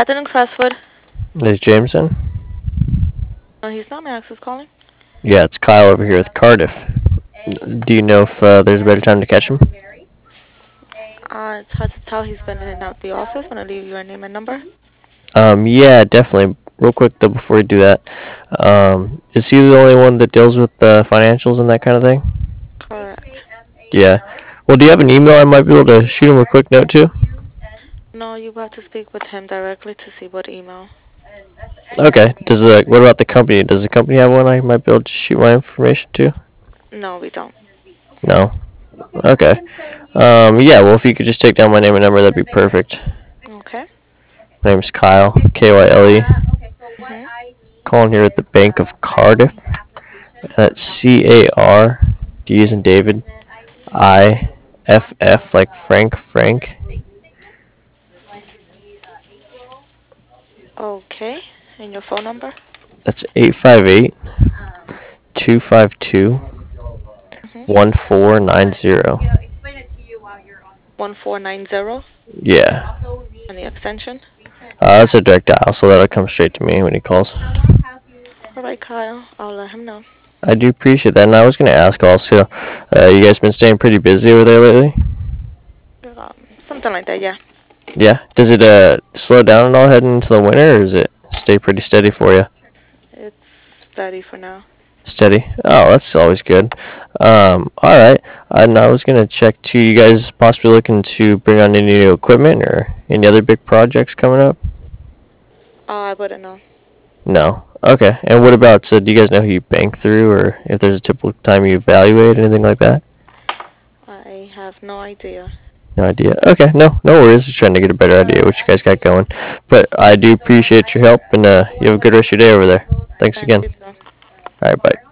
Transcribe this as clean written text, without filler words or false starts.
Afternoon, Crestwood. Is Jameson? No, he's not. My ex is calling. Yeah, it's Kyle over here with Cardiff. Do you know if there's a better time to catch him? It's hard to tell. He's been in and out the office. Want to leave your name and number? Yeah, definitely. Real quick though, before we do that, is he the only one that deals with financials and that kind of thing? Correct. Yeah. Well, do you have an email I might be able to shoot him a quick note to? No, you have to speak with him directly to see what email. Okay. What about the company? Does the company have one I might be able to shoot my information to? No, we don't. No. Okay. Yeah. Well, if you could just take down my name and number, that'd be perfect. Okay. My name's Kyle. Kyle. Mhm. Calling here at the Bank of Cardiff. That's CAR. D as in David. IFF like Frank. Okay. And your phone number? That's 858-252-1490. Mhm. 1490. Yeah. And the extension? That's a direct dial, so that'll come straight to me when he calls. All right, Kyle. I'll let him know. I do appreciate that, and I was going to ask also, you guys been staying pretty busy over there lately? Something like that. Yeah. Yeah. Does it slow down at all heading into the winter, or does it stay pretty steady for you? It's steady for now. Steady. Oh, that's always good. All right. And I was gonna check too. You guys possibly looking to bring on any new equipment or any other big projects coming up? I wouldn't know. No. Okay. And what about? So, do you guys know who you bank through, or if there's a typical time you evaluate anything like that? I have no idea. No idea. Okay. No worries. Just trying to get a better idea what you guys got going. But I do appreciate your help, and you have a good rest of your day over there. Thanks Thanks, again. you too. All right. Bye.